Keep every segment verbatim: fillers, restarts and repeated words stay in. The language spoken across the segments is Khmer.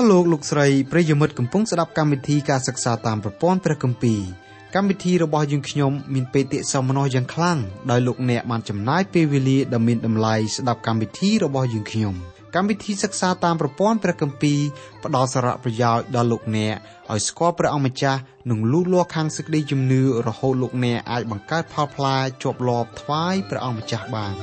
លោកលោកស្រីប្រិយមិត្តកំពុងស្ដាប់កម្មវិធីការសិក្សាតាមប្រព័ន្ធព្រះគម្ពីរកម្មវិធីរបស់យើងខ្ញុំមានបេតិសោមនស្សយ៉ាងខ្លាំងដោយលោកអ្នកបានចំណាយពេលវេលាដ៏មានតម្លៃស្ដាប់កម្មវិធីរបស់យើងខ្ញុំកម្មវិធីសិក្សាតាមប្រព័ន្ធព្រះគម្ពីរផ្ដល់សារៈប្រយោជន៍ដល់លោកអ្នកឲ្យស្គាល់ព្រះអង្គម្ចាស់និងលូតលាស់ខាងសេចក្តីជំនឿរហូតលោកអ្នកអាចបង្កើតផលផ្លែជាប់លាប់ថ្វាយព្រះអង្គម្ចាស់បាន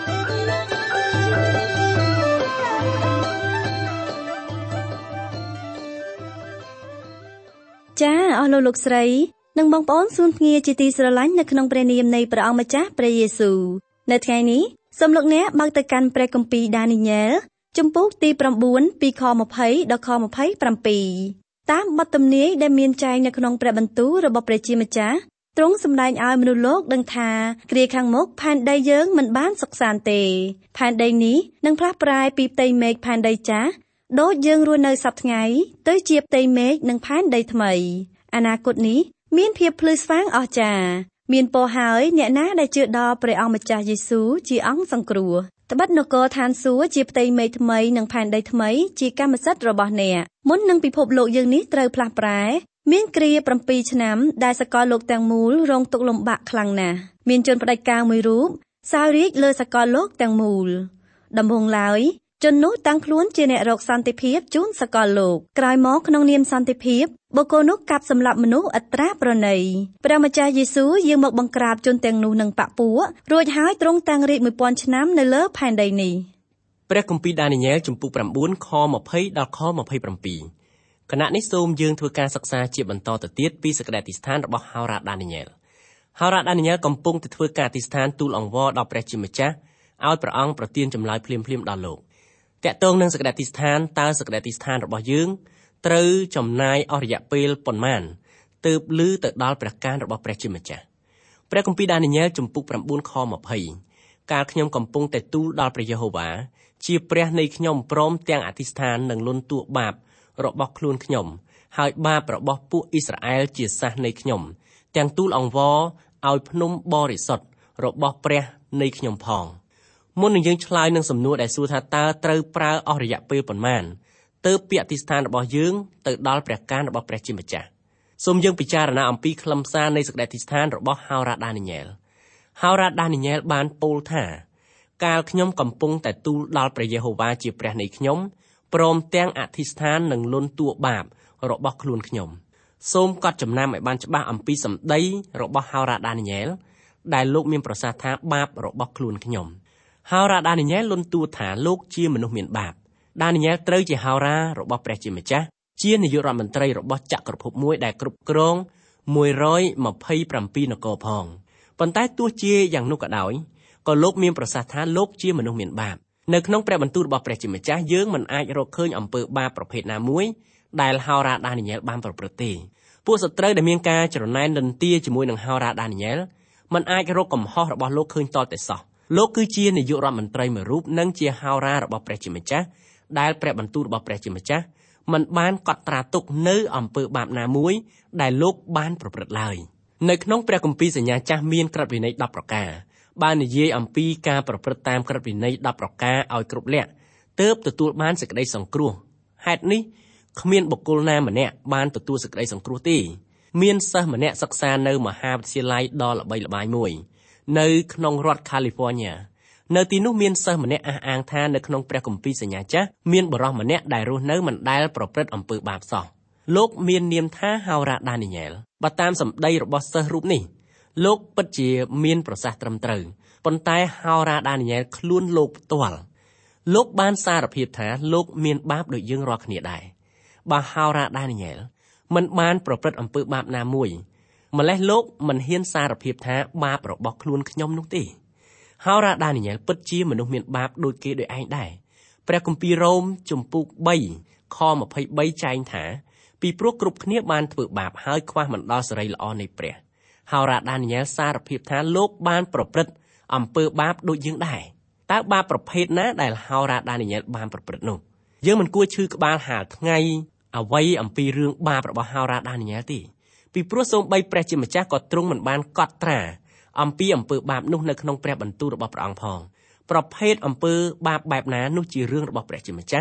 ចាអស់លោកលោកស្រីនិងបងប្អូនសួនភ្ងាជាទីស្រឡាញ់នៅក្នុងព្រះនាមនៃព្រះអង្គម្ចាស់ព្រះយេស៊ូវនៅថ្ងៃនេះសូមលោកអ្នកបើកទៅកាន់ព្រះគម្ពីរដានីញែលជំពូកទី៩ពីខម្ភៃដល់ខម្ភៃប្រាំពីរតាមបទទំនាយដែលមានចែងនៅក្នុងព្រះបន្ទូលរបស់ព្រះជាម្ចាស់ទ្រង់សម្ដែងឲ្យមនុស្សលោកដឹងថាគ្រាខាងមុខផែនដីយើងមិនបានសុខសាន្តទេផែនដីនេះនឹងផ្លាស់ប្រែពីផ្ទៃមេឃផែនដីចាស់ដូចយើងរស់នៅសប្តាហ៍ថ្ងៃទៅជាផ្ទៃមេឃនិងផែនដីថ្មីអនាគតនេះមានភាពភ្លឺស្វាងអស្ចារ្យមានពរហើយអ្នកណាដែលជឿដល់ព្រះអង្គម្ចាស់យេស៊ូវជាអង្គសង្គ្រោះត្បិតនគរឋានសួគ៌ជាផ្ទៃមេឃថ្មីនិងផែនដីថ្មីជាកម្មសិទ្ធិរបស់អ្នកមុននឹងពិភពលោកយើងនេះត្រូវផ្លាស់ប្រែមានគ្រាប្រាំពីរឆ្នាំដែលសកលលោកទាំងមូលរងទុក្ខលំបាកខ្លាំងណាស់មានជនផ្ដាច់ការមួយរូបសោយរាជ្យលើសកលលោកទាំងមូលដំបូងឡើយជននោះតាំងខ្លួនជាអ្នករកសន្តិភាពជូនសកលលោកក្រោយមកក្នុងនាមសន្តិភាពបុគ្គលនោះកាប់សម្លាប់មនុស្សឥតត្រាប្រណីព្រះម្ចាស់យេស៊ូវយាងមកបង្ក្រាបជនទាំងនោះនឹងបពួករួចហើយទ្រង់តាំងរាជមួយពាន់ឆ្នាំនៅលើផែនដីនេះព្រះគម្ពីរដានីញែលជំពូក៩ខម្ភៃដល់ខម្ភៃប្រាំពីរគណៈនេះសូមយើងធ្វើការសិក្សាជាបន្តទៅទៀតពីសេចក្តីអធិស្ឋានរបស់ហោរ៉ាដានីញែលហោរ៉ាដានីញែលកំពុងតែធ្វើការអធិស្ឋានទូលអង្វរដល់ព្រះជាម្ចាស់ឲ្យព្រះអង្គប្រទានចម្លើយភ្លាមៗដល់លោកតាក់ទងនឹងសេចក្តីអធិស្ឋានតើសេចក្តីអធិស្ឋានរបស់យើងត្រូវចំណាយអស់រយៈពេលប៉ុន្មានទើបលឺទៅដល់ព្រះកានរបស់ព្រះជាម្ចាស់ព្រះគម្ពីរដានីញែលជំពូក៩ខម្ភៃកាលខ្ញុំកំពុងតែទូលដល់ព្រះយេហូវ៉ាជាព្រះនៃខ្ញុំព្រមទាំងអធិស្ឋាននឹងលន់តួបាបរបស់ខ្លួនខ្ញុំហើយបាបរបស់ពួកអ៊ីស្រាអែលជាសះនៃខ្ញុំទាំងទូលអង្វរឲ្យភ្នំបរិសុទ្ធរបស់ព្រះនៃខ្ញុំផងមុននឹងយើងឆ្លើយនឹងសំណួរដែលសួរថាតើត្រូវប្រើអស់រយៈពេលប៉ុន្មានទើបពាក្យអធិស្ឋានរបស់យើងទៅដល់ព្រះកានរបស់ព្រះជាម្ចាស់សូមយើងពិចារណាអំពីខ្លឹមសារនៃសេចក្តីអធិស្ឋានរបស់ហោរ៉ាដានីញែលហោរ៉ាដានីញែលបានពោលថាកាលខ្ញុំកំពុងតែទូលដល់ព្រះយេហូវ៉ាជាព្រះនៃខ្ញុំព្រមទាំងអធិស្ឋាននឹងលន់តួបាបរបស់ខ្លួនខ្ញុំសូមកត់ចំណាំឲ្យបានច្បាស់អំពីសម្ដីរបស់ហោរ៉ាដានីញែលដែលលោកមានប្រសាសន៍ថាបាបរបស់ខ្លួនខ្ញុំហោរ៉ាដានីញែលលន់តួថាលោកជាមនុស្សមានបាបដានីញែលត្រូវជាហោរ៉ារបស់ព្រះជាម្ចាស់ជានាយករដ្ឋមន្ត្រីរបស់ចក្រភពមួយដែលគ្រប់គ្រងមួយរយម្ភៃប្រាំពីរនគរផងប៉ុន្តែទោះជាយ៉ាងនោះក៏ដោយក៏លោកមានប្រសាសន៍ថាលោកជាមនុស្សមានបាបនៅក្នុងព្រះបន្ទូលរបស់ព្រះជាម្ចាស់យើងមិនអាចរកឃើញអំពើបាបប្រភេទណាមួយដែលហោរ៉ាដានីញែលបានប្រព្រឹត្តទេពួកសត្រូវដែលមានការច្រណែនលន្ទាជាមួយនឹងហោរ៉ាដានីញែលមិនអាចរកកំហុសរបស់លោកឃើញតតែសោះលោកគឺជានាយករដ្ឋមន្ត្រីមួយរូបនិងជាហោរ៉ារបស់ព្រះជាម្ចាស់ដែលព្រះបន្ទូលរបស់ព្រះជាម្ចាស់មិនបានកត់ត្រាទុកនៅអំពើបាបណាមួយដែលលោកបានប្រព្រឹត្តឡើយនៅក្នុងព្រះគម្ពីរសញ្ញាចាស់មានក្រឹតវិន័យដប់ប្រការបាននិយាយអំពីការប្រព្រឹត្តតាមក្រឹតវិន័យដប់ប្រការឲ្យគ្រប់លក្ខទើបទទួលបានសេចក្តីសង្គ្រោះហេតុនេះគ្មានបុគ្គលណាម្នាក់បានទទួលសេចក្តីសង្គ្រោះទេមានសិស្សម្នាក់សិក្សានៅមហាវិទ្យាល័យដ៏ល្បីល្បាញមួយនៅក្នុងរដ្ឋ California នៅទីនោះមានសិស្សម្នាក់អះអាងថានៅក្នុងព្រះគម្ពីរសញ្ញាចាស់មានបុរសម្នាក់ដែលរស់នៅមិនដែលប្រព្រឹត្តអំពើបាបសោះលោកមាននាមថាហោរ៉ាដានីញែលបើតាមសម្ដីរបស់សិស្សរូបនេះលោកពិតជាមានប្រសាសន៍ត្រឹមត្រូវប៉ុន្តែហោរ៉ាដានីញែលខ្លួនលោកផ្ទាល់លោកបានសារភាពថាលោកមានបាបដូចយើងរាល់គ្នាដែរបើហោរ៉ាដានីញែលមិនបានប្រព្រឹត្តអំពើបាបណាមួយម្លេះលោកមិនហ៊ានសារភាពថាបាបរបស់ខ្លួនខ្ញុំនោះទេហោរ៉ាដានីញែលពិតជាមនុស្សមានបាបដូចគេដូចឯងដែរព្រះគម្ពីររ៉ូមជំពូកបីខម្ភៃបីចែងថាពីព្រោះគ្រប់គ្នាបានធ្វើបាបហើយខ្វះមិនដល់សេរីល្អនៃព្រះហោរ៉ាដានីញែលសារភាពថាលោកបានប្រព្រឹត្តអំពើបាបដូចយើងដែរតើបាបប្រភេទណាដែលហោរ៉ាដានីញែលបានប្រព្រឹត្តនោះយើងមិនគួរឈឺក្បាលហាលថ្ងៃអ្វីអំពីរឿងបាបរបស់ហោរ៉ាដានីញែលទេពីព្រោះសូម្បីព្រះជាម្ចាស់ក៏ទ្រង់មិនបានកត់ត្រាអំពីអំពើបាបនោះនៅក្នុងព្រះបន្ទូលរបស់ព្រះអង្គផងប្រភេទអំពើបាបបែបណានោះជារឿងរបស់ព្រះជាម្ចាស់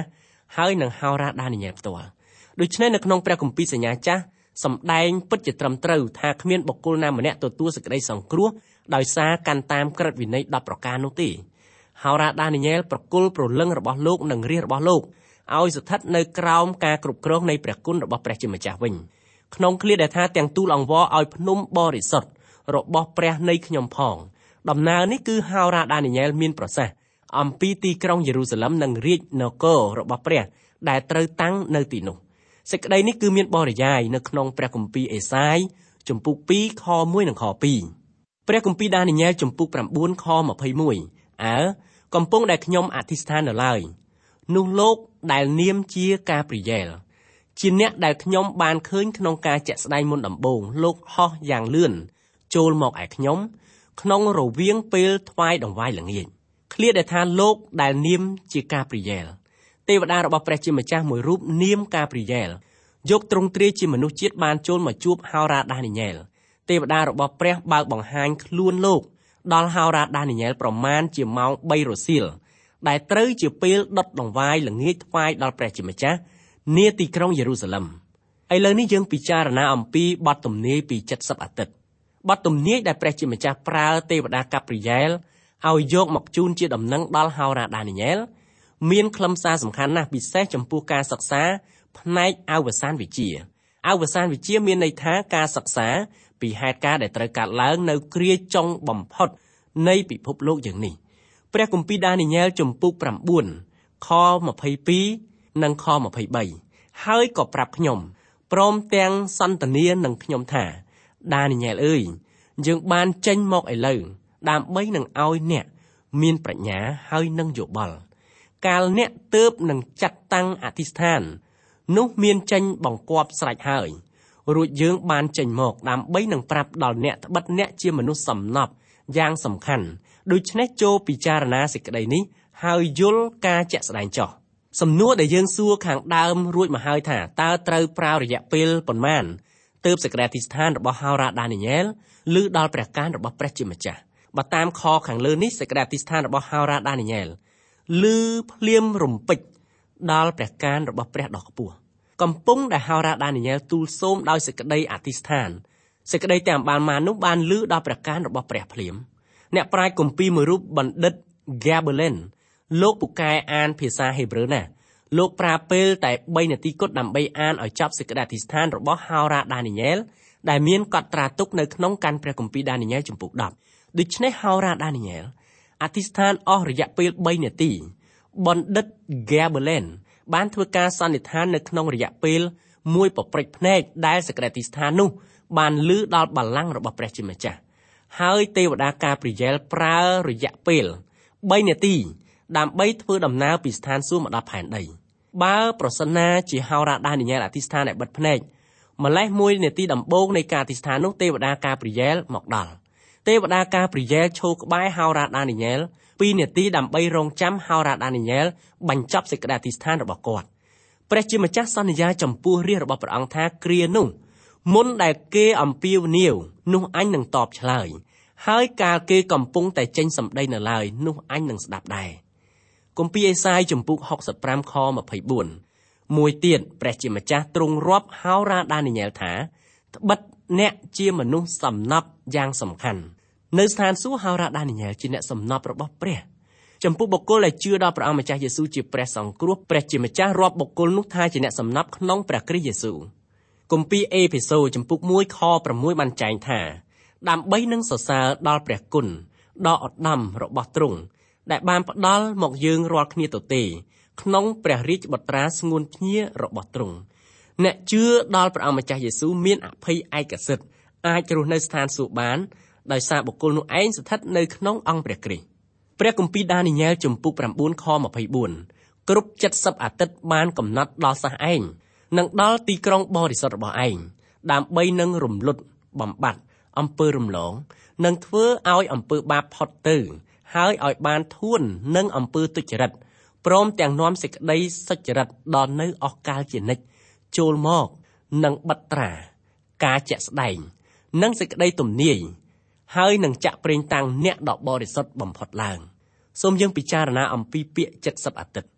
ហើយនឹងហោរាដានីយ៉ែលផ្ទាល់ដូច្នេះនៅក្នុងព្រះគម្ពីរសញ្ញាចាស់សម្ដែងពិតជាត្រឹមត្រូវថាគ្មានបុគ្គលណាម្នាក់ទទួលសេចក្តីសង្គ្រោះដោយសារកាន់តាមក្រឹតវិន័យដប់ប្រការនោះទេហោរាដានីយ៉ែលប្រគល់ព្រលឹងរបស់លោកនិងរាជរបស់លោកឲ្យស្ថិតនៅក្រោមការគ្រប់គ្រងនៃព្រះគុណរបស់ព្រះជាម្ចាស់វិញក្នុងឃ្លាដែលថាទាំងទូលអង្វរឲ្យភ្នំបរិសុទ្ធរបស់ព្រះនៃខ្ញុំផងដំណើរនេះគឺហោរាដានីយ៉ែលមានប្រសាសន៍អំពីទីក្រុងយេរូសាឡិមនិងរាជនគររបស់ព្រះដែលត្រូវតាំងនៅទីនោះសេចក្តីនេះគឺមានបរិយាយនៅក្នុងព្រះគម្ពីរអេសាយជំពូកពីរខមួយនិងខពីរព្រះគម្ពីរដានីយ៉ែលជំពូកប្រាំបួនខម្ភៃមួយអើកំពុងដែលខ្ញុំអធិស្ឋាននៅឡើយនោះលោកដែលនាមជាកាព្រីយ៉ែលជាអ្នកដែលខ្ញុំបានឃើញក្នុងការជាក់ស្ដែងមុនដំបូងលោកហោះយ៉ាងលឿនចូលមកឯខ្ញុំក្នុងរវាងពេលថ្វាយដង្វាយល្ងាចឃ្លាដែលថាលោកដែលនាមជាកាព្រីយ៉ែលទេវតារបស់ព្រះជាម្ចាស់មួយរូបនាមកាព្រីយ៉ែលយកទ្រង់ទ្រាយជាមនុស្សជាតិបានចូលមកជួបហោរាដានីយ៉ែលទេវតារបស់ព្រះបើកបង្ហាញខ្លួនលោកដល់ហោរាដានីយ៉ែលប្រមាណជាម៉ោងបីរសៀលដែលត្រូវជាពេលដុតដង្វាយល្ងាចថ្វាយដល់ព្រះជាម្ចាស់នាទីក្រុងយេរូសាឡិមឥឡូវនេះយើងពិចារណាអំពីបទទំនាយពី칠십អាទិត្យបទទំនាយដែលព្រះជាម្ចាស់ប្រើទេវតាកាព្រីយ៉ែលឲ្យយកមកជូនជាដំណឹងដល់ហោរាដានីយ៉ែលមានខ្លឹមសារសំខាន់ណាស់ពិសេសចំពោះការសិក្សាផ្នែកអវសានវិជ្ជាអវសានវិជ្ជាមានន័យថាការសិក្សាពីហេតុការណ៍ដែលត្រូវកើតឡើងនៅគ្រាចុងបំផុតនៃពិភពលោកយើងនេះព្រះគម្ពីរដានីយ៉ែលជំពូកប្រាំបួនខម្ភៃពីរនិងខម្ភៃបីហើយក៏ប្រាប់ខ្ញុំព្រមទាំងសន្ទនានឹងខ្ញុំថាដានីយ៉ែលអើយយើងបានចេញមកឥឡូវដើម្បីនឹងឲ្យអ្នកមានប្រាជ្ញាហើយនឹងយោបល់កាលអ្នកទើបនឹងចាត់តាំងអធិស្ឋាននោះមានចេញបង្គាប់ស្រេចហើយរួចយើងបានចេញមកដើម្បីនឹងប្រាប់ដល់អ្នកត្បិតអ្នកជាមនុស្សសំណប់យ៉ាងសំខាន់ដូច្នេះចូលពិចារណាសេចក្តីនេះហើយយល់ការជាក់ស្ដែងចោះសំណួរដែលយើងសួរខាងដើមរួចមកហើយថាតើត្រូវប្រើរយៈពេលប៉ុន្មានទើបសេចក្តីអធិស្ឋានរបស់ហោរាដានីយ៉ែលឮដល់ព្រះកានរបស់ព្រះជាម្ចាស់បើតាមខខាងលើនេះសេចក្តីអធិស្ឋានរបស់ហោរាដានីយ៉ែលឮភ្លាមរំពេចដល់ព្រះកានរបស់ព្រះដ៏ខ្ពស់កំពុងដែលហោរាដានីយ៉ែលទូលសូមដោយសេចក្តីអធិស្ឋានសេចក្តីទាំងបានមកនោះបានឮដល់ព្រះកានរបស់ព្រះភ្លាមអ្នកប្រាជ្ញគម្ពីរមួយរូបបណ្ឌិត Gabriel លោកពូកែអានភាសាហេប្រឺណាលោកប្រើពេលតែបីនាទីគត់ដើម្បីអានឲ្យចប់សេចក្តីអធិស្ឋានរបស់ហោរាដានីយ៉ែលដែលមានកត់ត្រាទុកនៅក្នុងកាន់ព្រះគម្ពីរដានីយ៉ែលជំពូកដប់ដូច្នេះហោរាដានីយ៉ែលអធិស្ឋានអស់រយៈពេលបីនាទីបណ្ឌិត Gabriel បានធ្វើការសន្និដ្ឋាននៅក្នុងរយៈពេលមួយពព្រិចភ្នែកដែលសេចក្តីអធិស្ឋាននោះបានឮដល់បល្ល័ង្ករបស់ព្រះជាម្ចាស់ហើយទេវតាកាព្រីយ៉ែលប្រើរយៈពេលបីនាទីដើម្បីធ្វើដំណើរពីស្ថានសួគ៌មកដល់ផែនដីបើប្រសិនណាជាហោរាដានីយ៉ែលអធិស្ឋានឲ្យបិទភ្នែកម្លេះមួយនាទីដំបូងនៃការអធិស្ឋាននោះទេវតាកាព្រីយ៉ែលមកដល់ទេវតាកាព្រីយ៉ែលឈរក្បែរហោរាដានីយ៉ែលពីរនាទីដើម្បីរងចាំហោរាដានីយ៉ែលបញ្ចប់សេចក្តីអធិស្ឋានរបស់គាត់ព្រះជាម្ចាស់សន្យាចំពោះរាជរបស់ព្រះអង្គថាគ្រានោះមុនដែលគេអំពាវនាវនោះអញនឹងតបឆ្លើយហើយកាលគេកំពុងតែចេញសម្ដីនៅឡើយនោះអញនឹងស្ដាប់ដែរគម្ពីរអេសាយជំពូកហុកសិបប្រាំខម្ភៃបួនមួយទៀតព្រះជាម្ចាស់ទ្រង់រាប់ហោរាដានីយ៉ែលថាត្បិតអ្នកជាមនុស្សសំណប់យ៉ាងសំខាន់នៅស្ថានសួគ៌ហោរាដានីយ៉ែលជាអ្នកសំណប់របស់ព្រះចំពោះបុគ្គលដែលជឿដល់ព្រះអង្គម្ចាស់យេស៊ូវជាព្រះសង្គ្រោះព្រះជាម្ចាស់រាប់បុគ្គលនោះថាជាអ្នកសំណប់ក្នុងព្រះគ្រីស្ទយេស៊ូវគម្ពីរអេភេសូរជំពូកមួយខប្រាំមួយបានចែងថាដើម្បីនឹងសរសើរដល់ព្រះគុណដ៏ឧត្តមរបស់ទ្រង់ដែលបានផ្ដល់មកយើងរាល់គ្នាទទេក្នុងព្រះរាជបុត្រាស្ងួនភ្ញារបស់ទ្រង់អ្នកជឿដល់ព្រះអង្គម្ចាស់យេស៊ូវមានអភ័យឯកសិទ្ធិអាចរស់នៅស្ថានសួគ៌បានដោយសារបុគ្គលនោះឯងស្ថិតនៅក្នុងអង្គព្រះគ្រីស្ទព្រះគម្ពីរដានីយ៉ែលជំពូកប្រាំបួនខម្ភៃបួនគ្រប់칠십អាទិត្យបានកំណត់ដល់សះឯងនិងដល់ទីក្រុងបរិសុទ្ធរបស់ឯងដើម្បីនឹងរំលត់បំបត្តិអំពើរំលងនិងធ្វើឲ្យអំពើបាបផុតទៅហើយឲ្យបានធួននឹងអំពើទុច្ចរិតព្រមទាំងនាំសេចក្តីសុចរិតដល់នៅអស់កាលជានិច្ចចូលមកនឹងបិទត្រាការជាក់ស្ដែងនិងសេចក្តីទំនាយហើយនឹងចាក់ប្រេងតាំងអ្នកដ៏បរិសុទ្ធបំផុតឡើងសូមយើងពិចារណាអំពីពាក្យ칠십អាទិត្យ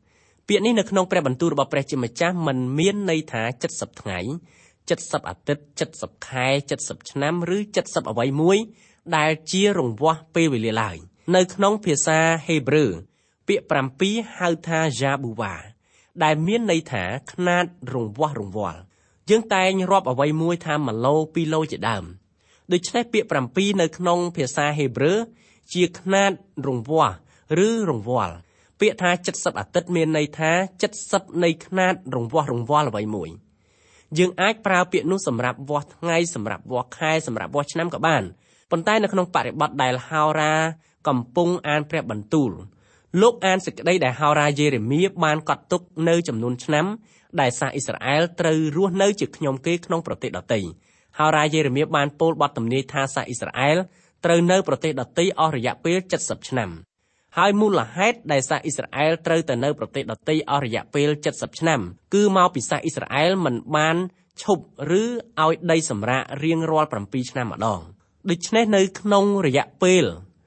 ពាក្យនេះនៅក្នុងព្រះបន្ទូលរបស់ព្រះជាម្ចាស់មិនមានន័យថា70ថ្ងៃ70អាទិត្យ70ខែ70ឆ្នាំឬ70អ្វីមួយដែលជារង្វាស់ពេលវេលាឡើយនៅក្នុងភាសាហេប្រឺពាក្យប្រាំពីរហៅថា Jabuwa ដែលមានន័យថាខ្នាតរង្វាស់រង្វាល់យើងតែងរាប់អ្វីមួយថាមួយឡូពីរឡូជាដើមដូច្នេះពាក្យប្រាំពីរនៅក្នុងភាសាហេប្រឺជាខ្នាតរង្វាស់ឬរង្វាល់ពាក្យថា70អាទិត្យមានន័យថា70នៃខ្នាតរង្វាស់រង្វាល់អ្វីមួយយើងអាចប្រើពាក្យនោះសម្រាប់វាស់ថ្ងៃសម្រាប់វាស់ខែសម្រាប់វាស់ឆ្នាំក៏បានប៉ុន្តែនៅក្នុងបរិបទដែលហោរាកំពុងអានព្រះបន្ទូលលោកអានសេចក្តីដែលហោរាយេរេមៀបានកត់ទុកនៅចំនួនឆ្នាំដែលសាសអ៊ីស្រាអែលត្រូវរស់នៅជាខ្ញុំគេក្នុងប្រទេសដទៃហោរាយេរេមៀបានពោលបទទំនាយថាសាសអ៊ីស្រាអែលត្រូវនៅប្រទេសដទៃអស់រយៈពេល70ឆ្នាំហើយមូលហេតុដែលសាសអ៊ីស្រាអែលត្រូវទៅនៅប្រទេសដទៃអស់រយៈពេល70ឆ្នាំគឺមកពីសាសអ៊ីស្រាអែលមិនបានឈប់ឬឲ្យដីសម្រាករៀងរាល់7ឆ្នាំម្ដងដូច្នេះនៅក្នុងរយៈពេល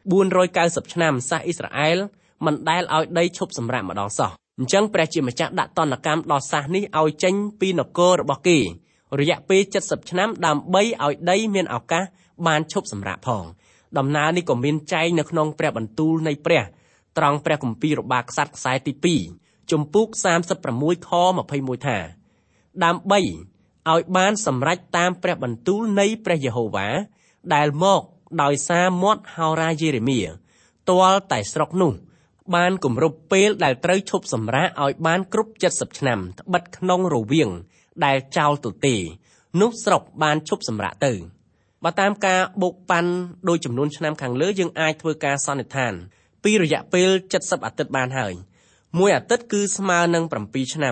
490ឆ្នាំសាសអ៊ីស្រាអែលមិនដែលឲ្យដីឈប់សម្រាកម្ដងសោះអញ្ចឹងព្រះជាម្ចាស់ដាក់ទណ្ឌកម្មដល់សាសនេះឲ្យចេញពីនគររបស់គេរយៈពេល70ឆ្នាំដើម្បីឲ្យដីមានឱកាសបានឈប់សម្រាកផងដំណើរនេះក៏មានចែងនៅក្នុងព្រះបន្ទូលនៃព្រះត្រង់ព្រះគម្ពីររបាក្សត្រខ្សែទីពីរជំពូកសាមសិបប្រាំមួយខម្ភៃមួយថាដើម្បីឲ្យបានសម្រេចតាមព្រះបន្ទូលនៃព្រះយេហូវ៉ាដែលមកដោយសារមាត់ហោរាយេរេមៀទាល់តែស្រុកនោះបានគម្រប់ពេលដែលត្រូវឈប់សម្រាកឲ្យបានគ្រប់70ឆ្នាំត្បិតក្នុងរវាងដែលចោលទទេនោះស្រុកបានឈប់សម្រាកទៅបើតាមការបូកប៉ាន់ដោយចំនួនឆ្នាំខាងលើយើងអាចធ្វើការសន្និដ្ឋានពីរយៈពេល70អាទិត្យបានហើយមួយអាទិត្យគឺស្មើនឹង7ឆ្នាំ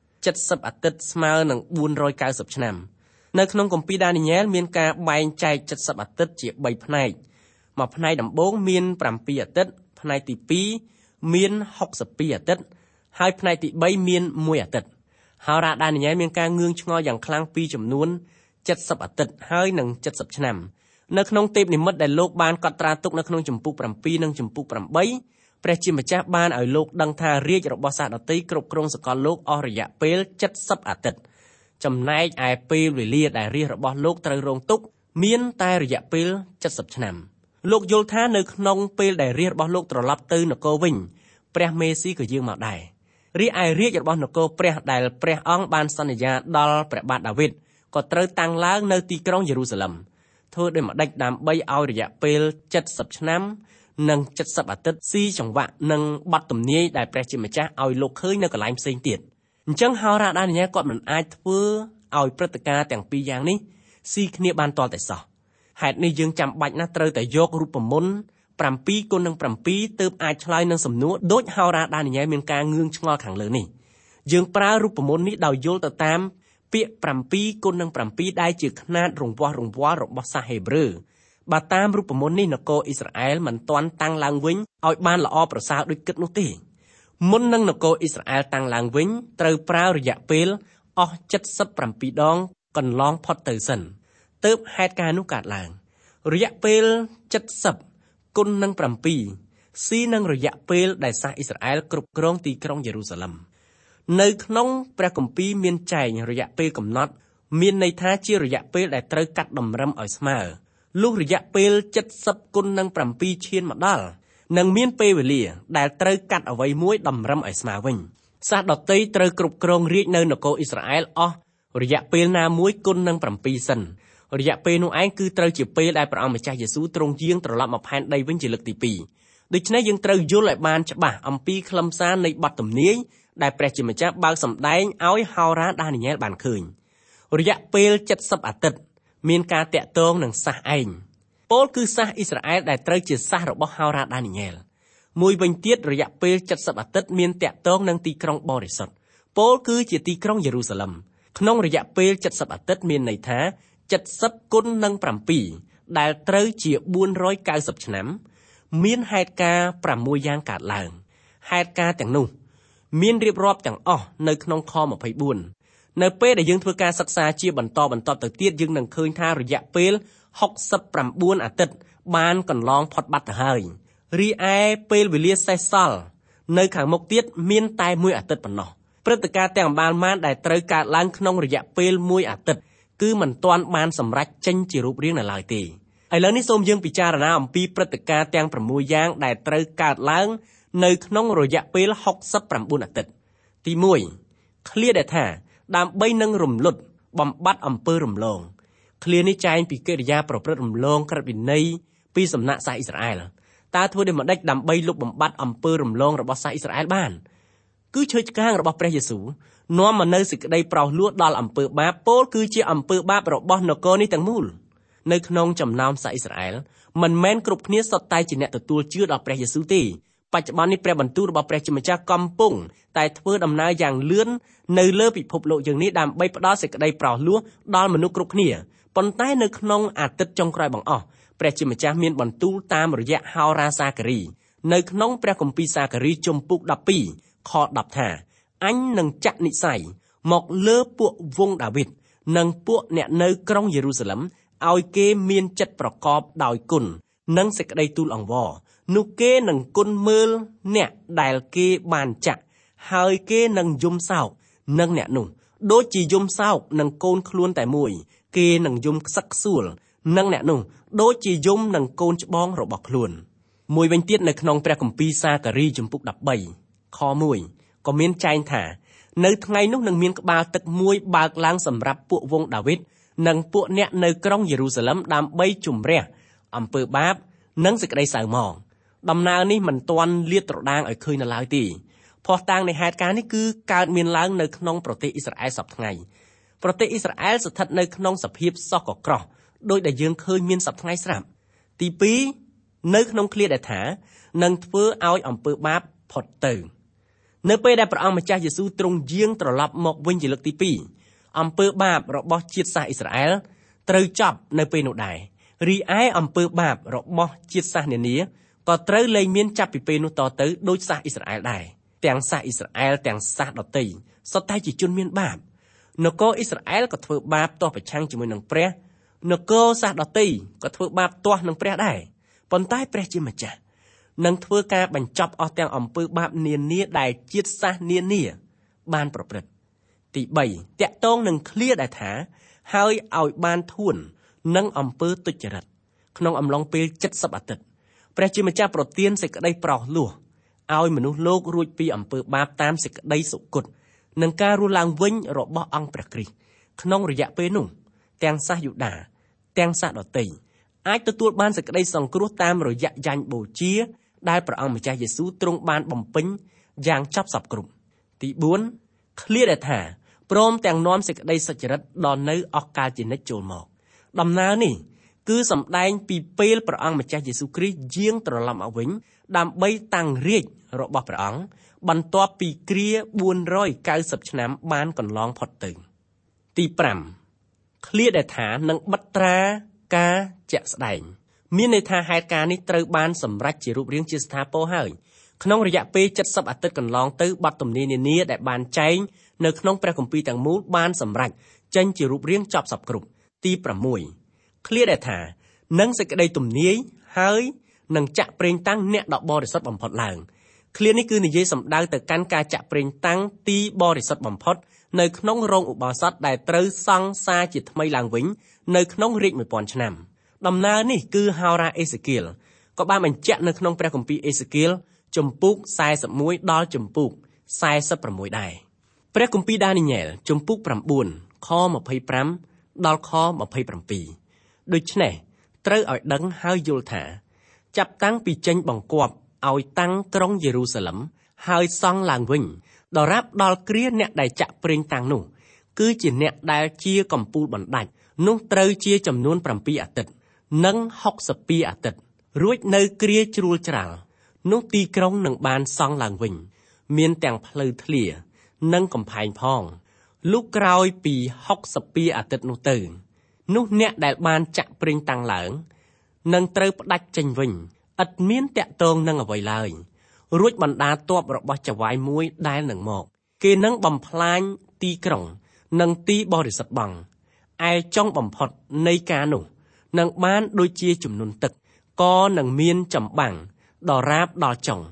70អាទិត្យស្មើនឹង490ឆ្នាំនៅក្នុងគម្ពីរដានីយ៉ែលមានការបែងចែក70អាទិត្យជា3ផ្នែកមួយផ្នែកដំបូងមាន7អាទិត្យផ្នែកទីពីរមាន62អាទិត្យហើយផ្នែកទី3មាន1អាទិត្យហោរាដានីយ៉ែលមានការងឿងឆ្ងល់យ៉ាងខ្លាំងពីចំនួន70អាទិត្យហើយនឹង70ឆ្នាំនៅក្នុងទេពនិមិត្តដែលលោកបានកត់ត្រាទុកនៅក្នុងជំពូក7និងជំពូក8ព្រះជាម្ចាស់បានឲ្យលោកដឹងថារាជរបស់សាសដទៃគ្រប់គ្រងសកលលោកអស់រយៈពេល70អាទិត្យចំណែកឯពេលវេលាដែលរាជរបស់លោកត្រូវរងទុក្ខមានតែរយៈពេល70ឆ្នាំលោកយល់ថានៅក្នុងពេលដែលរាជរបស់លោកត្រឡប់ទៅនគរវិញព្រះមេស៊ីក៏យាងមកដែររីឯរាជរបស់នគរព្រះដែលព្រះអង្គបានសន្យាដល់ព្រះបាទដាវីតក៏ត្រូវតាំងឡើងនៅទីក្រុងយេរូសាឡិមធ្វើដូចម្ដេចដើម្បីឲ្យរយៈពេល70ឆ្នាំនិង70អាទិត្យស៊ីចង្វាក់នឹងបទទំនាយដែលព្រះជាម្ចាស់ឲ្យលោកឃើញនៅកន្លែងផ្សេងទៀតអញ្ចឹងហោរាដានីយ៉ែលគាត់មិនអាចធ្វើឲ្យព្រឹត្តិការណ៍ទាំងពីរយ៉ាងនេះស៊ីគ្នាបានទាល់តែសោះហេតុនេះយើងចាំបាច់ណាស់ត្រូវតែយករូបមន្ត7គុណនឹង7ទើបអាចឆ្លើយនឹងសំណួរដូចហោរាដានីយ៉ែលមានការងឿងឆ្ងល់ខាងលើនេះយើងប្រើរូបមន្តនេះដោយយល់ទៅតាមពាក្យ7គុណនឹង7ដែលជាខ្នាតរង្វាស់រង្វាល់របស់សាសហេប្រឺបើតាមរូបមន្តនេះនគរអ៊ីស្រាអែលមិនទាន់តាំងឡើងវិញឲ្យបានល្អប្រសើរដូចគិតនោះទេមុននឹងនគរអ៊ីស្រាអែលតាំងឡើងវិញត្រូវប្រើរយៈពេលអស់77ដងកន្លងផុតទៅសិនទើបហេតុការណ៍នោះកើតឡើងរយៈពេល70គុណនឹង7ស៊ីនឹងរយៈពេលដែលសាសអ៊ីស្រាអែលគ្រប់គ្រងទីក្រុងយេរូសាឡិមនៅក្នុងព្រះគម្ពីរមានចែងរយៈពេលកំណត់មានន័យថាជារយៈពេលដែលត្រូវកាត់តម្រឹមឲ្យស្មើលុះរយៈពេល70គុណនឹង7ឈានមកដល់នឹងមានពេលវេលាដែលត្រូវកាត់អ្វីមួយតម្រឹមឲ្យស្មើវិញសាសដទៃត្រូវគ្រប់គ្រងរាជនៅនគរអ៊ីស្រាអែលអស់រយៈពេលណាមួយគុណនឹង7សិនរយៈពេលនោះឯងគឺត្រូវជាពេលដែលព្រះអង្គម្ចាស់យេស៊ូវទ្រង់យាងត្រឡប់មកផែនដីវិញជាលើកទីពីរដូច្នេះយើងត្រូវយល់ឲ្យបានច្បាស់អំពីខ្លឹមសារនៃបទទំនាយដែលព្រះជាម្ចាស់បើកសម្ដែងឲ្យហោរាដានីយ៉ែលបានឃើញរយៈពេល70អាទិត្យមានការតាក់ទងនឹងសាសឯងពោលគឺសាសអ៊ីស្រាអែលដែលត្រូវជាសាសរបស់ហោរាដានីយ៉ែលមួយវិញទៀតរយៈពេល70អាទិត្យមានតាក់ទងនឹងទីក្រុងបរិសុទ្ធពោលគឺជាទីក្រុងយេរូសាឡិមក្នុងរយៈពេល70អាទិត្យមានន័យថា70គុណនឹង7ដែលត្រូវជា490ឆ្នាំមានហេតុការណ៍6យ៉ាងកើតឡើងហេតុការណ៍ទាំងនោះមានរៀបរាប់ទាំងអស់នៅក្នុងខម្ភៃបួននៅពេលដែលយើងធ្វើការសិក្សាជាបន្តបន្ទាប់ទៅទៀតយើងនឹងឃើញថារយៈពេល69អាទិត្យបានកន្លងផុតបាត់ទៅហើយរីឯពេលវេលាសេសសល់នៅខាងមុខទៀតមានតែមួយអាទិត្យប៉ុណ្ណោះព្រឹត្តិការណ៍ទាំងបានបានដែលត្រូវកើតឡើងក្នុងរយៈពេលមួយអាទិត្យគឺមិនទាន់បានសម្រេចចេញជារូបរាងនៅឡើយទេឥឡូវនេះសូមយើងពិចារណាអំពីព្រឹត្តិការណ៍ទាំងប្រាំមួយយ៉ាងដែលត្រូវកើតឡើងនៅក្នុងរយៈពេលហុកសិបប្រាំបួនអាទិត្យទីមួយឃ្លាដែលថាដើម្បីនឹងរំលត់បំបត្តិអំពើរំលងឃ្លានេះចែងពីកិរិយាប្រព្រឹត្តរំលងក្រឹតវិន័យពីសំណាក់សាសអ៊ីស្រាអែលតើធ្វើដូចម្តេចដើម្បីលុបបំបាត់អំពើរំលងរបស់សាសអ៊ីស្រាអែលបានគឺឈើឆ្កាងរបស់ព្រះយេស៊ូវនាំមកនៅសេចក្តីប្រោសលួដល់អំពើបាបពោលគឺជាអំពើបាបរបស់នគរនេះទាំងមូលនៅក្នុងចំណោមសាសអ៊ីស្រាអែលមិនមែនគ្រប់គ្នាសុទ្ធតែជាអ្នកទទួលជឿដល់ព្រះយេស៊ូវទេបច្ចុប្បន្ននេះព្រះបន្ទូលរបស់ព្រះជាម្ចាស់កំពុងតែធ្វើដំណើរយ៉ាងលឿននៅលើពិភពលោកយើងនេះដើម្បីផ្ដល់សេចក្តីប្រោសលួដល់មនុស្សគ្រប់គ្នាប៉ុន្តែនៅក្នុងអាទិត្យចុងក្រោយបង្អស់ព្រះជាម្ចាស់មានបន្ទូលតាមរយៈហោរាសាការីនៅក្នុងព្រះគម្ពីរសាការីជំពូកដប់ពីរខដប់ថាអញនឹងចាក់និស័យមកលើពួកវង្សដាវីតនិងពួកអ្នកនៅក្រុងយេរូសាឡិមឲ្យគេមានចិត្តប្រកបដោយគុណនិងសេចក្តីទូលអង្វរនោះគេនឹងគុណមើលអ្នកដែលគេបានចាក់ហើយគេនឹងយំសោកនឹងអ្នកនោះដូចជាយំសោកនឹងកូនខ្លួនតែមួយគេនឹងយំខ្សឹកខ្សួលនឹងអ្នកនោះដូចជាយំនឹងកូនច្បងរបស់ខ្លួនមួយវិញទៀតនៅក្នុងព្រះគម្ពីរសាការីជំពូកដប់បីខមួយក៏មានចែងថានៅថ្ងៃនោះនឹងមានក្បាលទឹកមួយបើកឡើងសម្រាប់ពួកវង្សដាវីតនិងពួកអ្នកនៅក្រុងយេរូសាឡិមដើម្បីជំរះអំពើបាបនិងសេចក្តីសៅហ្មងដំណើរនេះមិនទាន់លាតត្រដាងឲ្យឃើញនៅឡើយទេភស្តុតាងនៃហេតុការណ៍នេះគឺកើតមានឡើងនៅក្នុងប្រទេសអ៊ីស្រាអែលសព្វថ្ងៃប្រទេសអ៊ីស្រាអែលស្ថិតនៅក្នុងសភាពសោះកក្រោះដោយដែលយើងឃើញមានសព្វថ្ងៃស្រាប់ទីពីរនៅក្នុងឃ្លាដែលថានឹងធ្វើឲ្យអំពើបាបផុតទៅនៅពេលដែលព្រះអង្គម្ចាស់យេស៊ូវទ្រង់យាងត្រឡប់មកវិញជាលើកទីពីរអំពើបាបរបស់ជាតិសាសន៍អ៊ីស្រាអែលត្រូវចប់នៅពេលនោះដែររីឯអំពើបាបរបស់ជាតិសាសន៍នានាក៏ត្រូវលែងមានចាប់ពីពេលនោះតទៅដោយសាសន៍អ៊ីស្រាអែលដែរទាំងសាសន៍អ៊ីស្រាអែលទាំងសាសន៍ដទៃសុទ្ធតែជាជនមានបាបនគរអ៊ីស្រាអែលក៏ធ្វើបាបទាស់ប្រឆាំងជាមួយនឹងព្រះនគរសាសន៍ដទៃក៏ធ្វើបាបទាស់នឹងព្រះដែរប៉ុន្តែព្រះជាម្ចាស់នឹងធ្វើការបញ្ចប់អស់ទាំងអំពើបាបនានាដែលជាតិសាសន៍នានាបានប្រព្រឹត្តទីបីតាក់ទងនឹងឃ្លាដែលថាហើយឲ្យបានធួននឹងអំពើទុច្ចរិតក្នុងអំឡុងពេលเจ็ดสิบអាទិត្យព្រះជាម្ចាស់ប្រទានសេចក្តីប្រោសលោះឲ្យមនុស្សលោករួចពីអំពើបាបតាមសេចក្តីសុគតនិងការរស់ឡើងវិញរបស់អង្គព្រះគ្រីស្ទក្នុងរយៈពេលនោះទាំងសាសយូដាទាំងសាសដទៃអាចទទួលបានសេចក្តីសង្គ្រោះតាមរយៈយ៉ាញ់បូជាដែលព្រះអង្គម្ចាស់យេស៊ូវទ្រង់បានបំពេញយ៉ាងចប់សពគ្រប់ទីបួនឃ្លាដែលថាព្រមទាំងនាំសេចក្តីសុចរិតដល់នៅអស់កាលជានិច្ចចូលមកដំណើរនេះគឺសម្ដែងពីពេលព្រះអង្គម្ចាស់យេស៊ូវគ្រីស្ទយាងត្រឡប់មកវិញដើម្បីតាំងរាជរបស់ព្រះអង្គបន្ទាប់ពីគ្រាបួនរយកៅសិបឆ្នាំបានកន្លងផុតទៅទីប្រាំឃ្លាដែលថានឹងបិទត្រាការជាក់ស្ដែងមានន័យថាហេតុការណ៍នេះត្រូវបានសម្រេចជារូបរាងជាស្ថាពរហើយក្នុងរយៈពេលเจ็ดสิบអាទិត្យកន្លងទៅបទទំនាយនានាដែលបានចែងនៅក្នុងព្រះគម្ពីរទាំងមូលបានសម្រេចចេញជារូបរាងចប់សពគ្រប់ទីប្រាំមួយឃ្លាដែលថានឹងសេចក្តីទំនាយហើយនឹងចាក់ប្រេងតាំងអ្នកដ៏បរិសុទ្ធបំផុតឡើងឃ្លានេះគឺនិយាយសំដៅទៅកាន់ការចាក់ប្រេងតាំងទីបរិសុទ្ធបំផុតនៅក្នុងរោងឧបោសថដែលត្រូវសង់សារជាថ្មីឡើងវិញនៅក្នុងរាជមួយពាន់ឆ្នាំដំណើរនេះគឺហោរាអេសេគៀលក៏បានបញ្ជាក់នៅក្នុងព្រះគម្ពីរអេសេគៀលជំពូកสี่สิบเอ็ดដល់ជំពូកสี่สิบหกដែរព្រះគម្ពីរដានីយ៉ែលជំពូកnineខtwenty-fiveដល់ខtwenty-sevenដូច្នេះត្រូវឲ្យដឹងហើយយល់ថាចាប់តាំងពីចេញបង្គាប់ឲ្យតាំងក្រុងយេរូសាឡិមហើយសង់ឡើងវិញដរាបដល់គ្រាអ្នកដែលចាក់ប្រេងតាំងនោះគឺជាអ្នកដែលជាកំពូលបណ្ដាច់នោះត្រូវជាចំនួនsevenអាទិត្យនិងsixty-twoអាទិត្យរួចនៅគ្រាជ្រួលច្រាលនោះទីក្រុងនឹងបានសង់ឡើងវិញមានទាំងផ្លូវធ្លានិងកំផែងផងលុះក្រោយពីsixty-twoអាទិត្យនោះទៅនោះអ្នកដែលបានចាក់ប្រេងតាំងឡើងនឹងត្រូវផ្ដាច់ចេញវិញឥតមានតាក់ទងនឹងអ្វីឡើយរួចបណ្ដាទ័ពរបស់ចៅហ្វាយមួយដែលនឹងមកគេនឹងបំផ្លាញទីក្រុងនិងទីបរិសុទ្ធបង់ឯចុងបំផុតនៃការនោះនឹងបានដូចជាជំនន់ទឹកក៏នឹងមានចម្បាំងដរាបដល់ចុង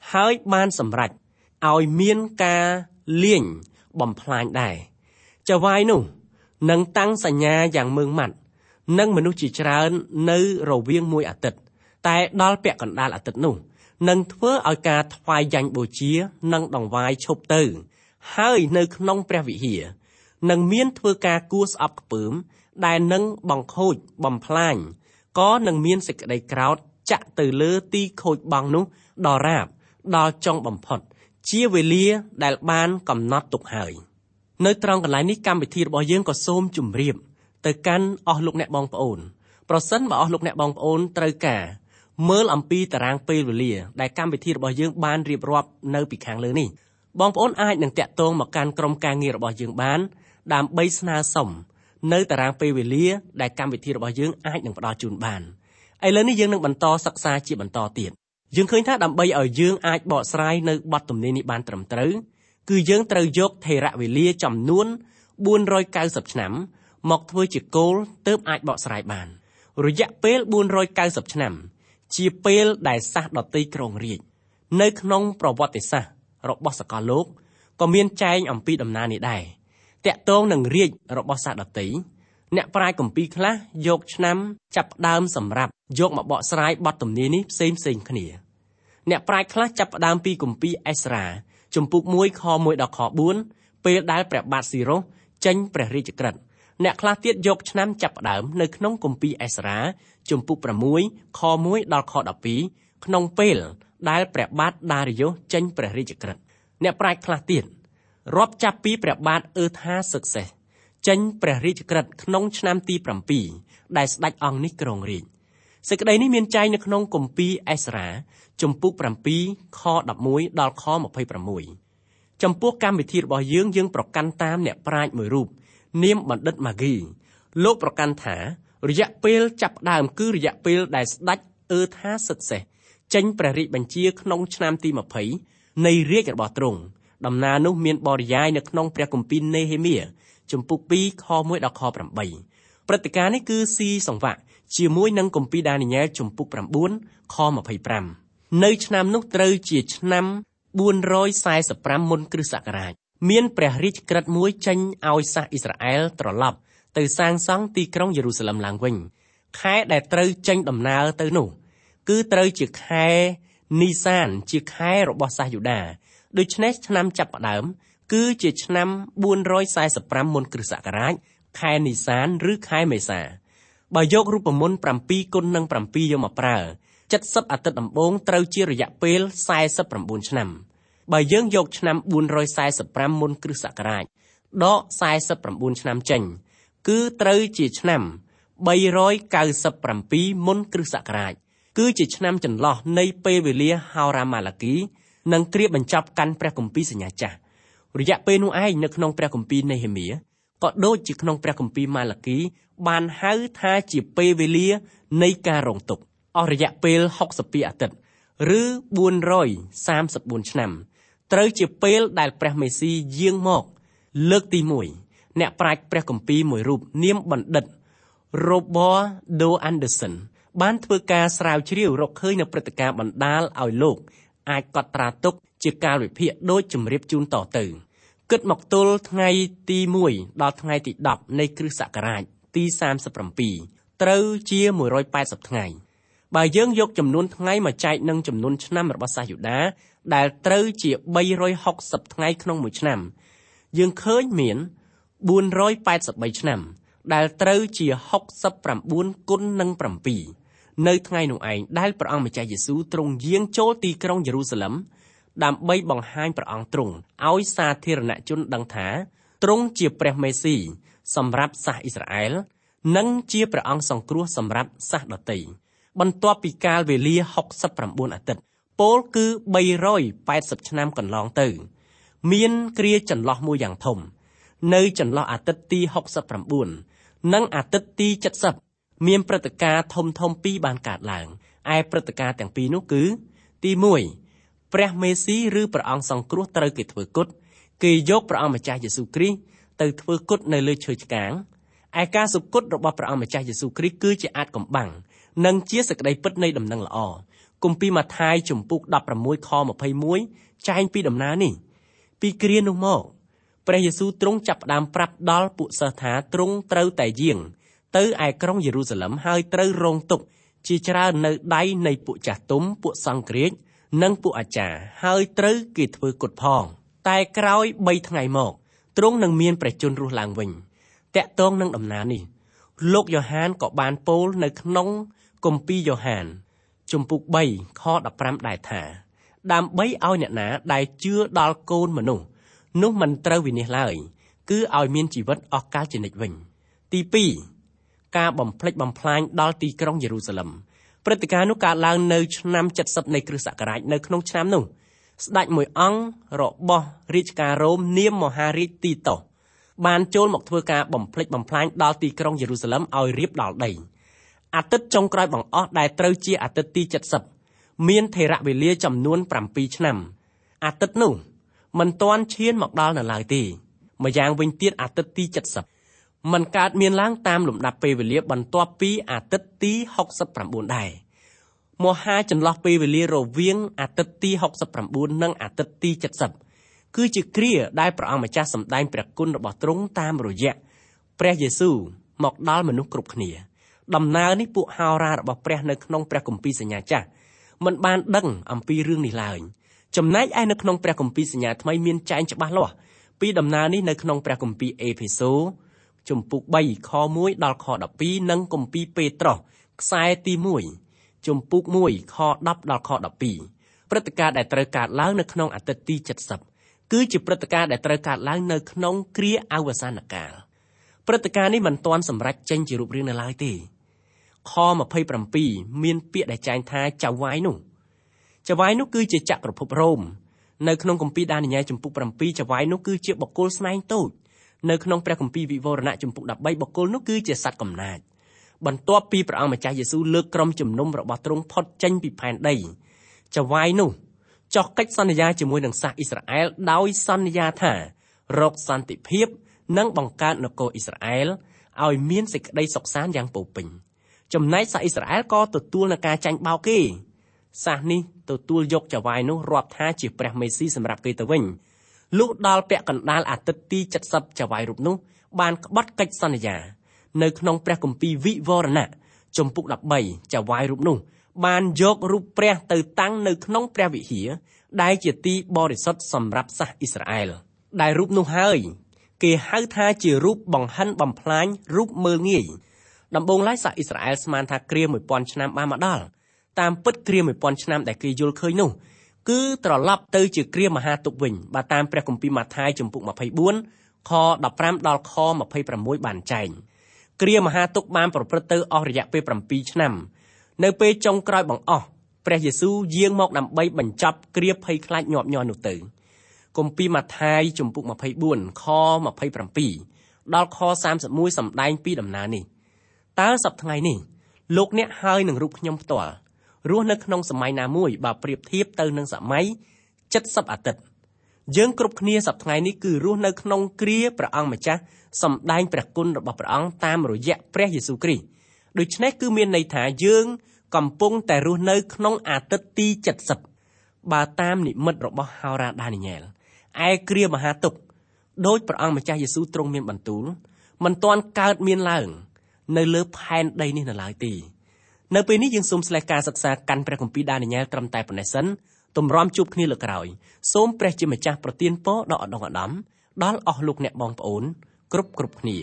ហើយបានសម្រេចឲ្យមានការលាញបំផ្លាញដែរចៅហ្វាយនោះនឹងតាំងសញ្ញាយ៉ាងម៉ឺងម៉ាត់និងមនុស្សជាច្រើននៅរវាងមួយអាទិត្យតែដល់ពាក់កណ្ដាលអាទិត្យនោះនឹងធ្វើឲ្យការថ្វាយយ៉ាញ់បូជានិងដង្វាយឈប់ទៅហើយនៅក្នុងព្រះវិហារនឹងមានធ្វើការគួរស្អប់ខ្ពើមដែលនឹងបង្ខូចបំផ្លាញក៏នឹងមានសេចក្តីក្រោធចាក់ទៅលើទីខូចបង់នោះដល់រាបដល់ចុងបំផុតជាវេលាដែលបានកំណត់ទុកហើយនៅត្រង់កន្លែងនេះកម្មវិធីរបស់យើងក៏សូមជម្រាបទៅកាន់អស់លោកអ្នកបងប្អូនប្រសិនបើអស់លោកអ្នកបងប្អូនត្រូវការមើលអំពីតារាងពេលវេលាដែលកម្មវិធីរបស់យើងបានរៀបរាប់នៅពីខាងលើនេះបងប្អូនអាចនឹងតាក់ទងមកកាន់ក្រុមការងាររបស់យើងបានដើម្បីស្នើសុំនៅតារាងពេលវេលាដែលកម្មវិធីរបស់យើងអាចនឹងផ្ដល់ជូនបានឥឡូវនេះយើងនឹងបន្តសិក្សាជាបន្តទៀតយើងឃើញថាដើម្បីឲ្យយើងអាចបកស្រាយនៅបទទំនាយនេះបានត្រឹមត្រូវគឺយើងត្រូវយកថេរវេលាចំនួនបួនរយកៅសិបឆ្នាំមកធ្វើជាគោលទើបអាចបកស្រាយបានរយៈពេលបួនរយកៅសិបឆ្នាំជាពេលដែលសាសដតីគ្រងរាជ្យនៅក្នុងប្រវត្តិសាស្ត្ររបស់សកលលោកក៏មានចែងអំពីដំណើរនេះដែរតាក់ទងនឹងរាជ្យរបស់សាសដតីអ្នកប្រាជ្ញគម្ពីរខ្លះយកឆ្នាំចាប់ផ្ដើមសម្រាប់យកមកបកស្រាយបទទំនាយនេះផ្សេងផ្សេងគ្នាអ្នកប្រាជ្ញខ្លះចាប់ផ្ដើមពីគម្ពីរអេស្រាជំពូកមួយខមួយដល់ខបួនពេលដែលព្រះបាទស៊ីរុសចេញព្រះរាជក្រឹត្យអ្នកខ្លះទៀតយកឆ្នាំចាប់ផ្ដើមនៅក្នុងគម្ពីរអេស្រាជំពូកប្រាំមួយខមួយដល់ខដប់ពីរក្នុងពេលដែលព្រះបាទដារីយ៉ូសចេញព្រះរាជក្រឹត្យអ្នកប្រាជ្ញខ្លះទៀតរាប់ចាប់ពីព្រះបាទអឺថាសឹកសេសចេញព្រះរាជក្រឹត្យក្នុងឆ្នាំទីប្រាំពីរដែលស្ដេចអង្គនេះគ្រងរាជ្យសេចក្តីនេះមានចែងនៅក្នុងគម្ពីរអេស្រាជំពូកប្រាំពីរខដប់មួយដល់ខម្ភៃប្រាំមួយចំពោះកម្មវិធីរបស់យើងយើងប្រកាន់តាមអ្នកប្រាជ្ញមួយរូបនាមបណ្ឌិតម៉ាហ្គីលោកប្រកាន់ថារយៈពេលចាប់ផ្ដើមគឺរយៈពេលដែលស្ដេចអឺថាសឹកសេសចេញព្រះរាជបញ្ជាក្នុងឆ្នាំទីម្ភៃនៃរាជរបស់ទ្រង់ដំណើរនោះមានបរិយាយនៅក្នុងព្រះគម្ពីរនេហេមៀជំពូកពីរខមួយដល់ខប្រាំបីព្រឹត្តិការណ៍នេះគឺស៊ីសង្វាក់ជាមួយនឹងគម្ពីរដានីយ៉ែលជំពូកប្រាំបួនខម្ភៃប្រាំនៅឆ្នាំនោះត្រូវជាឆ្នាំបួនរយសែសិបប្រាំមុនគ្រិស្តសករាជមានព្រះរាជក្រឹត្យមួយចេញឲ្យសាសអ៊ីស្រាអែលត្រឡប់ទៅសាងសង់ទីក្រុងយេរូសាឡឹមឡើងវិញខែដែលត្រូវចេញដំណើរទៅនោះគឺត្រូវជាខែនីសានជាខែរបស់សាសយូដាដូច្នេះឆ្នាំចាប់ផ្ដើមគឺជាឆ្នាំបួនរយសែសិបប្រាំមុនគ្រិស្តសករាជខែនីសានឬខែមេសាបើយករូបមន្តប្រាំពីរគុណនឹងប្រាំពីរយកមកប្រើចិតសិបអាទិត្យដំបូងត្រូវជារយៈពេលសែសិបប្រាំបួនឆ្នាំបើយើងយកឆ្នាំបួនរយសែសិបប្រាំមុនគ្រិស្តសករាជដកសែសិបប្រាំបួនឆ្នាំចេញគឺត្រូវជាឆ្នាំបីរយកៅសិបប្រាំពីរមុនគ្រិស្តសករាជគឺជាឆ្នាំចន្លោះនៃពេលវេលាហោរាម៉ាឡាគីនិងគ្រាបញ្ចប់កាន់ព្រះគម្ពីរសញ្ញាចាស់រយៈពេលនោះឯងនៅក្នុងព្រះគម្ពីរនេហេមៀក៏ដូចជាក្នុងព្រះគម្ពីរម៉ាឡាគីបានហៅថាជាពេលវេលានៃការរងទុក្ខអស់រយៈពេលហុកសិបពីរអាទិត្យឬបួនរយសាមសិបបួនឆ្នាំត្រូវជាពេលដែលព្រះមេស៊ីយាងមកលើកទីមួយអ្នកប្រាជ្ញព្រះគម្ពីរមួយរូបនាមបណ្ឌិត Robert Do Anderson បានធ្វើការស្រាវជ្រាវរកឃើញនៅព្រឹត្តិការណ៍បណ្ដាលឲ្យលោកអាចកត់ត្រាទុកជាកាលវិភាគដូចជម្រាបជូនតទៅគិតមកទល់ថ្ងៃទីមួយដល់ថ្ងៃទីដប់នៃគ្រិស្តសករាជទីសាមសិបប្រាំពីរត្រូវជាមួយរយប៉ែតសិបថ្ងៃបើយើងយកចំនួនថ្ងៃមកចែកនឹងចំនួនឆ្នាំរបស់សាសយូដាដែលត្រូវជាបីរយហុកសិបថ្ងៃក្នុងមួយឆ្នាំយើងឃើញមានបួនរយប៉ែតសិបបីឆ្នាំដែលត្រូវជាហុកសិបប្រាំបួនគុណនឹងប្រាំពីរនៅថ្ងៃនោះឯងដែលព្រះអង្គម្ចាស់យេស៊ូវទ្រង់យាងចូលទីក្រុងយេរូសាឡឹមដើម្បីបង្ហាញព្រះអង្គទ្រង់ឲ្យសាធារណជនដឹងថាទ្រង់ជាព្រះមេស៊ីសម្រាប់សាសអ៊ីស្រាអែលនិងជាព្រះអង្គសង្គ្រោះសម្រាប់សាសដទៃបន្ទាប់ពីកាលវេលាហុកសិបប្រាំបួនអាទិត្យពោលគឺបីរយប៉ែតសិបឆ្នាំកន្លងទៅមានគ្រាចន្លោះមួយយ៉ាងធំនៅចន្លោះអាទិត្យទីហុកសិបប្រាំបួននិងអាទិត្យទីចិតសិបមានព្រឹត្តិការណ៍ធំធំពីរបានកើតឡើងឯព្រឹត្តិការណ៍ទាំងពីរនោះគឺទីមួយព្រះមេស៊ីឬព្រះអង្គសង្គ្រោះត្រូវគេធ្វើគុតគេយកព្រះអង្គម្ចាស់យេស៊ូវគ្រីស្ទទៅធ្វើគុតនៅលើឈើឆ្កាងឯការសុគតរបស់ព្រះអង្គម្ចាស់យេស៊ូវគ្រីស្ទគឺជាអាចកំបាំងនិងជាសេចក្តីពិតនៃដំណឹងល្អគម្ពីរម៉ាថាយជំពូកដប់ប្រាំមួយខម្ភៃមួយចែងពីដំណើរនេះពីគ្រានោះមកព្រះយេស៊ូវទ្រង់ចាប់ផ្ដើមប្រាប់ដល់ពួកសិស្សថាទ្រង់ត្រូវតែយាងទៅឯក្រុងយេរូសាឡិមហើយត្រូវរងទុក្ខជាច្រើននៅដៃនៃពួកចាស់ទុំពួកសង្ឃរាជនិងពួកអាចារ្យហើយត្រូវគេធ្វើគុតផងតែក្រោយបីថ្ងៃមកទ្រង់នឹងមានព្រះជន្មរស់ឡើងវិញតាក់ទងនឹងដំណើរនេះលោកយ៉ូហានក៏បានពោលនៅក្នុងគម្ពីរយ៉ូហានជំពូកបីខដប់ប្រាំដែរថាដើម្បីឲ្យអ្នកណាដែលជឿដល់កូនមនុស្សនោះមិនត្រូវវិនាសឡើយគឺឲ្យមានជីវិតអស់កលជានិច្ចវិញទីពីរការបំផ្លិចបំផ្លាញដល់ទីក្រុងយេរូសាឡិមព្រឹត្តិការណ៍នោះកើតឡើងនៅឆ្នាំเจ็ดสิบនៃគ្រិស្តសករាជនៅក្នុងឆ្នាំនោះស្ដេចមួយអង្គរបស់រាជការរ៉ូមនាមមហារាជទីតុសបានចូលមកធ្វើការបំផ្លិចបំផ្លាញដល់ទីក្រុងយេរូសាឡិមឲ្យរាបដល់ដីអាទិត្យចុងក្រោយបង្អស់ដែលត្រូវជាអាទិត្យទីเจ็ดสิบមានថេរវេលាចំនួនប្រាំពីរឆ្នាំអាទិត្យនោះមិនទាន់ឈានមកដល់នៅឡើយទេម្យ៉ាងវិញទៀតអាទិត្យទីเจ็ดสิบมันកើតមានឡើងតាមលំដាប់ពេលវេលាបន្ទាប់ពីអាទិត្យទីหกสิบเก้าដែរមហាចន្លោះពេលវេលារវាងអាទិត្យទីหกสิบเก้าនិងអាទិត្យទីเจ็ดสิบគឺជាគ្រាដែលព្រះអង្គម្ចាស់សម្ដែងព្រះគុណរបស់ទ្រង់តាមរយៈព្រះយេស៊ូវមកដល់មនុស្សគ្រប់គ្នាដំណើរនេះពួកហោរារបស់ព្រះនៅក្នុងព្រះគម្ពីរសញ្ញាចាស់មិនបានដឹងអំពីរឿងនេះឡើយចំណែកឯនៅក្នុងព្រះគម្ពីរសញ្ញាថ្មីមានចែងច្បាស់លាស់ពីដំណើរនេះនៅក្នុងព្រះគម្ពីរអេភេសូជំពូកបីខមួយដល់ខដប់ពីរនិងគម្ពីរពេត្រុសខ្សែទីមួយជំពូកមួយខដប់ដល់ខដប់ពីរព្រឹត្តិការណ៍ដែលត្រូវកើតឡើងនៅក្នុងអាទិត្យទីเจ็ดสิบគឺជាព្រឹត្តិការណ៍ដែលត្រូវកើតឡើងនៅក្នុងគ្រាអវសានកាលព្រឹត្តិការណ៍នេះមិនទាន់សម្រេចចេញជារូបរាងនៅឡើយទេខยี่สิบเจ็ดមានពាក្យដែលចែងថាចៅវាយនោះចៅវាយនោះគឺជាចក្រភពរ៉ូមនៅក្នុងគម្ពីរដានីយ៉ែលជំពូកbảyចៅវាយនោះគឺជាបុគ្គលស្នែងតូចនៅក្នុងព្រះគម្ពីរវិវរណៈជំពូកដប់បីបុគ្គលនោះគឺជាសត្វកំណាចបន្ទាប់ពីព្រះអង្គម្ចាស់យេស៊ូវលើកក្រុមជំនុំរបស់ទ្រង់ផុតចេញពីផែនដីចៅវាយនោះចុះកិច្ចសន្យាជាមួយនឹងសាសអ៊ីស្រាអែលដោយសន្យាថារកសន្តិភាពនិងបង្កើតនគរអ៊ីស្រាអែលឲ្យមានសេចក្តីសុខសាន្តយ៉ាងពោពេញចំណែកសាសអ៊ីស្រាអែលក៏ទទួលនឹងការចាញ់បោកគេសាសនេះទទួលយកចៅវាយនោះរាប់ថាជាព្រះមេស៊ីសម្រាប់គេទៅវិញលុះដល់ពាក់កណ្ដាលអាទិត្យទីเจ็ดสิบចៅវាយរូបនោះបានក្បត់កិច្ចសន្យានៅក្នុងព្រះគម្ពីរវិវរណៈជំពូកដប់បីចៅវាយរូបនោះបានយករូបព្រះទៅតាំងនៅក្នុងព្រះវិហារដែលជាទីបរិសុទ្ធសម្រាប់សាសអ៊ីស្រាអែលដែលរូបនោះហើយគេហៅថាជារូបបង្ហិនបំផ្លាញរូបមើលងាយដំបូងឡើយសាសអ៊ីស្រាអែលស្មានថាគ្រាមួយពាន់ឆ្នាំបានមកដល់តាមពិតគ្រាមួយពាន់ឆ្នាំដែលគេយល់ឃើញនោះគឺត្រឡប់ទៅជាគ្រាមហាទុក្ខវិញបើតាមព្រះគម្ពីរម៉ាថាយជំពូកยี่สิบ四ខដប់ប្រាំដល់ខยี่สิบหกបានចែងគ្រាមហាទុក្ខបានប្រព្រឹត្តទៅអស់រយៈពេលbảyឆ្នាំនៅពេលចុងក្រោយបង្អស់ព្រះយេស៊ូវយាងមកដើម្បីបញ្ចប់គ្រាភ័យខ្លាចញាប់ញ័រនោះទៅគម្ពីរម៉ាថាយជំពូកยี่สิบสี่ខยี่สิบเจ็ดដល់ខสามสิบเอ็ดសម្ដែងពីដំណើរនេះតើសប្តាហ៍ថ្ងៃនេះលោកអ្នកហើយនឹងរូបខ្ញុំផ្ទាល់រស់នៅក្នុងសម័យណាមួយបើប្រៀបធៀបទៅនឹងសម័យเจ็ดสิบអាទិត្យយើងគ្រប់គ្នាសប្តាហ៍ថ្ងៃនេះគឺរស់នៅក្នុងគ្រាព្រះអង្គម្ចាស់សម្ដែងព្រះគុណរបស់ព្រះអង្គតាមរយៈព្រះយេស៊ូវគ្រីស្ទដូច្នេះគឺមានន័យថាយើងកំពុងតែរស់នៅក្នុងអាទិត្យទីเจ็ดสิบបើតាមនិមិត្តរបស់ហោរាដានីយ៉ែលឯគ្រាមហាទុក្ខដោយព្រះអង្គម្ចាស់យេស៊ូវទ្រង់មានបន្ទូលមិនទាន់កើតមានឡើងនៅលើផែនដីនេះនៅឡើយទេនៅពេលនេះយើងសូមស្លេះការសិក្សាកាន់ព្រះគម្ពីរដានីយ៉ែលត្រឹមតែប៉ុណ្ណេះសិនទម្រាំជួបគ្នាលើកក្រោយសូមព្រះជាម្ចាស់ប្រទានពរដល់ឧត្តមឧត្តមដល់អស់លោកអ្នកបងប្អូនគ្រប់គ្រប់គ្នា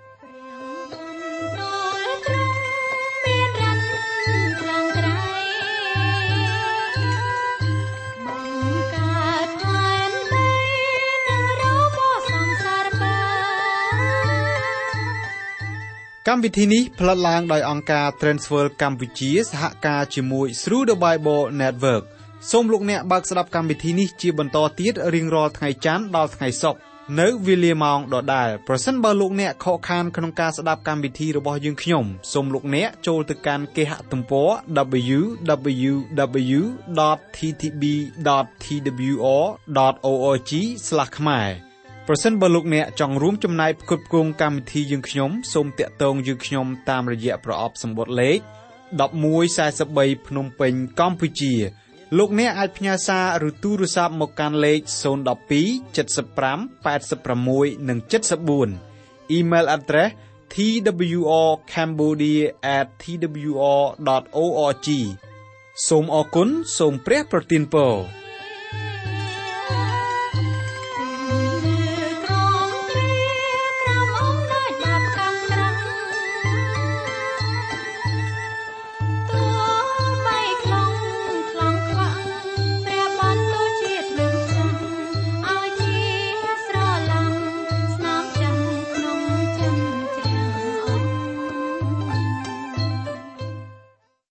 កម្មវិធីនេះផ្លាត់ឡើងដោយអង្គការ Transworld កម្ពុជាសហការជាមួយ Through the Bible Network សូមលោកអ្នកបើកស្ដាប់កម្មវិធីនេះជាបន្តទៀតរៀងរាល់ថ្ងៃច័ន្ទដល់ថ្ងៃសុក្រនៅវេលាម៉ោងដដែលប្រសិនបើលោកអ្នកខកខានក្នុងការស្ដាប់កម្មវិធីរបស់យើងខ្ញុំសូមលោកអ្នកចូលទៅកាន់គេហទំព័រ double-u double-u double-u ដត t t b ដត t w r ដត org ស្លាសខ្មែរប្រសិនបើលោកអ្នកចង់រួមចំណែកផ្គត់ផ្គង់កម្មវិធីយើងខ្ញុំសូមតាក់ទងយើងខ្ញុំតាមរយៈប្រអប់សម្បត្តិលេខ một một bốn baភ្នំពេញកម្ពុជាលោកអ្នកអាចផ្ញើសារឬទូរស័ព្ទមកកាន់លេខศูนย์ หนึ่ง สอง เจ็ด ห้า แปด หก និង เจ็ด สี่ Email address t w r cambodia at t w r dot org សូមអរគុណសូមព្រះប្រទានពរ